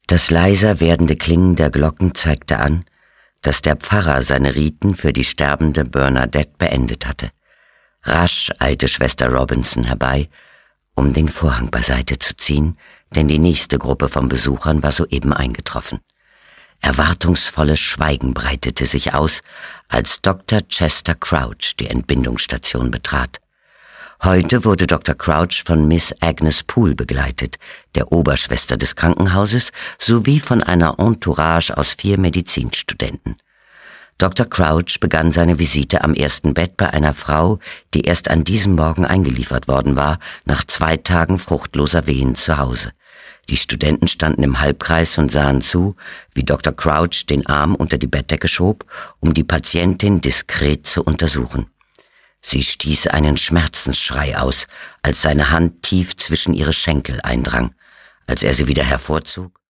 Das leiser werdende Klingen der Glocken zeigte an, dass der Pfarrer seine Riten für die sterbende Bernadette beendet hatte. Rasch eilte Schwester Robinson herbei, um den Vorhang beiseite zu ziehen, denn die nächste Gruppe von Besuchern war soeben eingetroffen. Erwartungsvolles Schweigen breitete sich aus, als Dr. Chester Crouch die Entbindungsstation betrat. Heute wurde Dr. Crouch von Miss Agnes Poole begleitet, der Oberschwester des Krankenhauses, sowie von einer Entourage aus 4 Medizinstudenten. Dr. Crouch begann seine Visite am ersten Bett bei einer Frau, die erst an diesem Morgen eingeliefert worden war, nach 2 Tagen fruchtloser Wehen zu Hause. Die Studenten standen im Halbkreis und sahen zu, wie Dr. Crouch den Arm unter die Bettdecke schob, um die Patientin diskret zu untersuchen. Sie stieß einen Schmerzensschrei aus, als seine Hand tief zwischen ihre Schenkel eindrang. Als er sie wieder hervorzog,